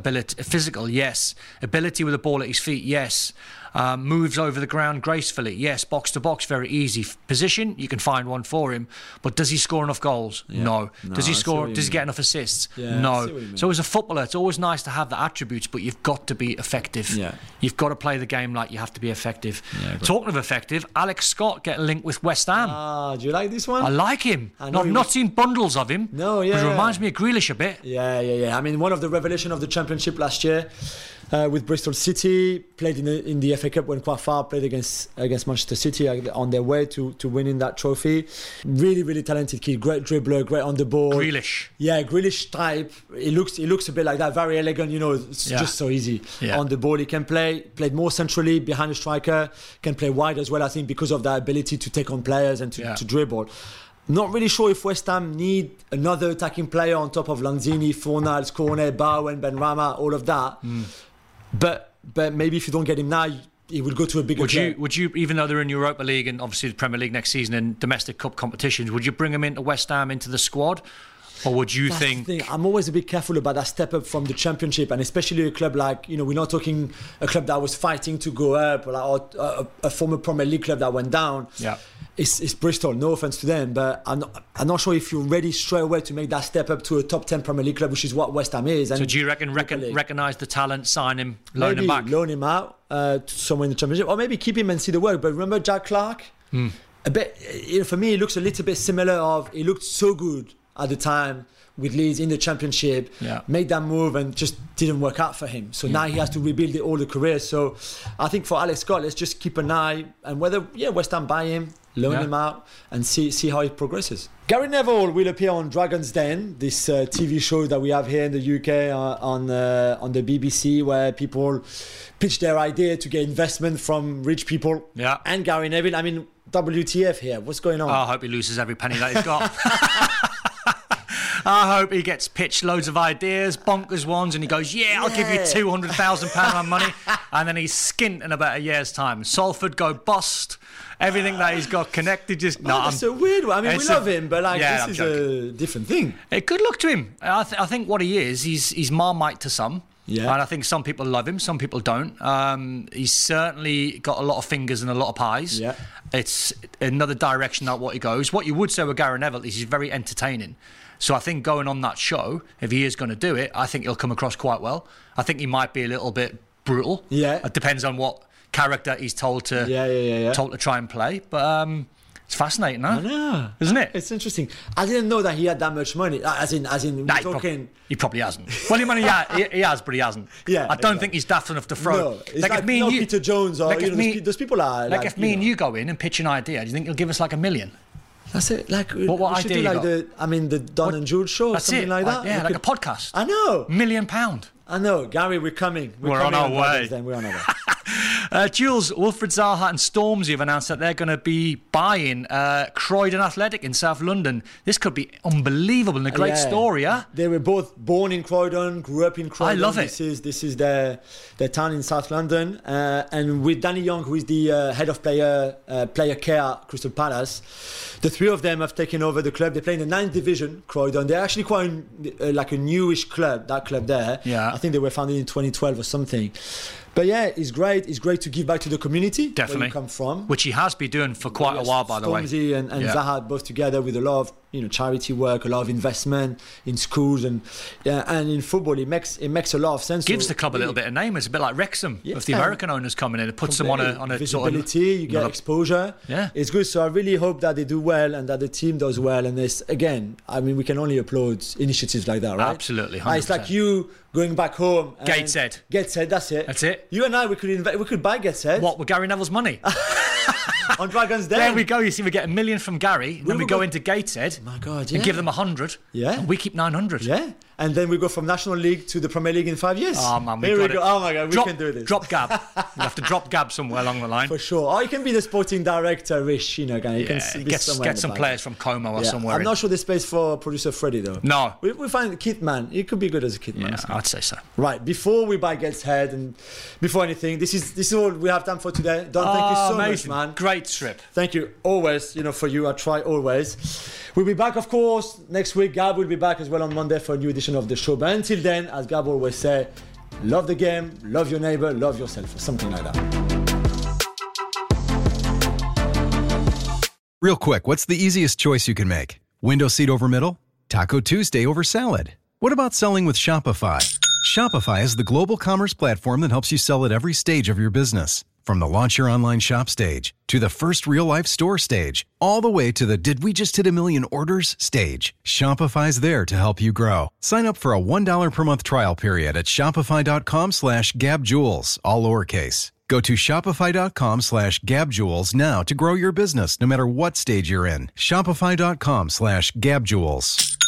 yes. Ability with the ball at his feet, yes. Moves over the ground gracefully, yes. Box to box, very easy. Position, you can find one for him, but does he score enough goals? No. Does he score? Does he get enough assists? No. So as a footballer, it's always nice to have the attributes, but you've got to be effective. You've got to play the game like you have to be effective. Talking of effective, Alex Scott getting linked with West Ham. Do you like this one? I like him. I've not seen bundles of him. No, But it reminds me of Grealish a bit. Yeah. I mean, one of the revelations of the Championship last year. With Bristol City, played in the FA Cup, went quite far, played against Manchester City on their way to winning that trophy. Really, really talented kid, great dribbler, great on the ball. Grealish. Yeah, Grealish type. He looks a bit like that, very elegant, it's just so easy. On the ball, he can played more centrally behind the striker, can play wide as well, I think, because of that ability to take on players and to dribble. Not really sure if West Ham need another attacking player on top of Lanzini, Fornals, Cornet, Bowen, Benrahma, all of that. But maybe if you don't get him now, he will go to a bigger club. Would you, even though they're in Europa League and obviously the Premier League next season and domestic cup competitions, would you bring him into West Ham into the squad? Or would you think... I'm always a bit careful about that step up from the Championship, and especially a club like, we're not talking a club that was fighting to go up, or a former Premier League club that went down. Yeah. It's Bristol, no offence to them, but I'm not sure if you're ready straight away to make that step up to a top 10 Premier League club, which is what West Ham is. And so do you recognise the talent, sign him, loan him back? Loan him out to somewhere in the Championship, or maybe keep him and see the work. But remember Jack Clark? A bit, for me, it looks a little bit similar. He looked so good at the time with Leeds in the Championship, made that move and just didn't work out for him. So now he has to rebuild all the career. So I think for Alex Scott, let's just keep an eye and whether West Ham buy him, loan him out and see how it progresses. Gary Neville will appear on Dragon's Den, this TV show that we have here in the UK on the BBC, where people pitch their idea to get investment from rich people. And Gary Neville, I mean, WTF here, what's going on? I hope he loses every penny that he's got. I hope he gets pitched loads of ideas, bonkers ones, and he goes, I'll give you £200,000 on money, and then he's skint in about a year's time. Salford go bust. Everything that he's got connected just... It's a weird one. I mean, we love him, but this is a different thing. Good luck to him. I think what he is, he's Marmite to some. Yeah. And I think some people love him, some people don't. He's certainly got a lot of fingers and a lot of pies. Yeah. It's another direction that what he goes. What you would say with Gary Neville is he's very entertaining. So I think going on that show, if he is going to do it, I think he'll come across quite well. I think he might be a little bit brutal. Yeah. It depends on what character he's told to told to try and play. But It's fascinating, huh? I know. Isn't it? It's interesting. I didn't know that he had that much money. As in, Nah, we're talking. he probably hasn't. Well, he has, but he hasn't. Yeah, I don't think he's daft enough to throw. No, it's like if me and you, Peter Jones or like if me, those people are. Like if me and you go in and pitch an idea, do you think he'll give us like $1 million? That's it. Like what we should idea do you like the Don and Jules show or That's something it. like that. Yeah, We like a podcast. I know. £1 million. I know. Gary, we're coming. We're coming on our way. Then. We're on our way. Jules, Wilfried Zaha and Stormzy have announced that they're going to be buying Croydon Athletic in South London. This could be unbelievable and a great story, huh? They were both born in Croydon, grew up in Croydon. I love it. This is their town in South London. And with Danny Young, who is the head of player care at Crystal Palace, the three of them have taken over the club. They play in the 9th division, Croydon. They're actually quite like a newish club, that club there. Yeah. I think they were founded in 2012 or something. But yeah, it's great. It's great to give back to the community Definitely. where you come from. Which he has been doing for quite a while, by the way. Stormzy and Zaha both together with a lot of charity work, a lot of investment in schools and in football. It makes a lot of sense. Gives the club a little bit of name. It's a bit like Wrexham with the American owners coming in. It puts them on a visibility. sort of, You get exposure. Yeah, it's good. So I really hope that they do well and that the team does well. And this again, I mean, we can only applaud initiatives like that, right? Absolutely, 100%. It's like you going back home. Gateshead. Gateshead, that's it. That's it. You and I, we could buy Gateshead. What, with Gary Neville's money? On Dragon's Den. There we go. You see, we get $1 million from Gary, and then we go into Gateshead. My God, and give them 100. Yeah. And we keep 900. Yeah. And then we go from National League to the Premier League in 5 years. Oh man, Here we go. Oh my God, we can do this. Drop Gab. We have to drop Gab somewhere along the line. For sure. Or you can be the sporting director, Rich. You can get some players from Como or somewhere. I'm not sure there's space for producer Freddie though. No. We find Kitman. He could be good as a Kitman. Yeah, I'd say so. Right. Before we buy Gateshead and before anything, this is all we have time for today. Don, thank you so amazing. much, man. Great trip. Thank you. Always, for you, I try always. We'll be back, of course, next week. Gab will be back as well on Monday for a new edition of the show. But until then, as Gab always say, love the game, love your neighbor, love yourself, or something like that. Real quick, what's the easiest choice you can make? Window seat over middle? Taco Tuesday over salad? What about selling with Shopify? Shopify is the global commerce platform that helps you sell at every stage of your business. From the launch your online shop stage, to the first real-life store stage, all the way to the did we just hit 1 million orders stage. Shopify's there to help you grow. Sign up for a $1 per month trial period at shopify.com/gabjules, all lowercase. Go to shopify.com/gabjules now to grow your business no matter what stage you're in. Shopify.com/gabjules.